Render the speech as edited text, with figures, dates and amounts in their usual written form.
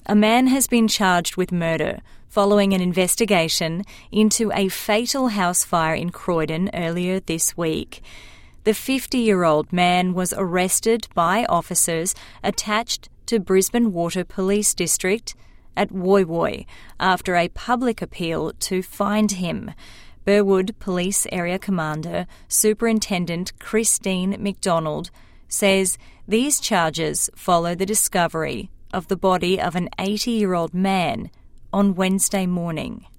A man has been charged with murder following an investigation into a fatal house fire in Croydon earlier this week. The 50-year-old man was arrested by officers attached to Brisbane Water Police District at Woy Woy after a public appeal to find him. Burwood Police Area Commander Superintendent Christine McDonald says these charges follow the discovery of the body of an 80-year-old man on Wednesday morning.